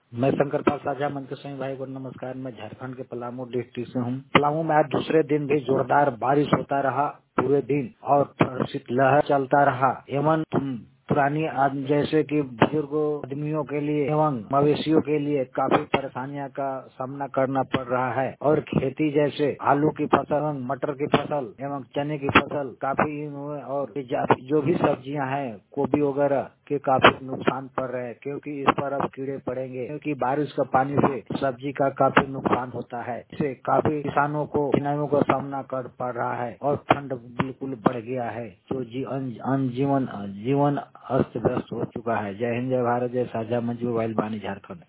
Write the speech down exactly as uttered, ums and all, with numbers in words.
मैं शंकर पाल साझा मंच के सभी भाई को नमस्कार। मैं झारखंड के पलामू डिस्ट्रिक्ट से हूँ। पलामू में आज दूसरे दिन भी जोरदार बारिश होता रहा पूरे दिन और शीतलहर चलता रहा एवं पुरानी आदमी जैसे कि बुजुर्गों आदमियों के लिए एवं मवेशियों के लिए काफी परेशानियों का सामना करना पड़ रहा है और खेती जैसे आलू की फसल एवं मटर की फसल एवं चने की फसल काफी और जो भी सब्जियां हैं गोभी वगैरह के काफी नुकसान पड़ रहे हैं क्योंकि इस पर अब कीड़े पड़ेंगे क्योंकि बारिश का पानी से सब्जी का काफी नुकसान होता है। इससे काफी किसानों को कठिनाइयों का सामना कर पड़ रहा है और ठंड बिल्कुल बढ़ गया है जो जीवन जीवन जीवन अस्त व्यस्त हो चुका है। जय हिंद, जय भारत, जय साझा मंच, मोबाइल बानी झारखंड।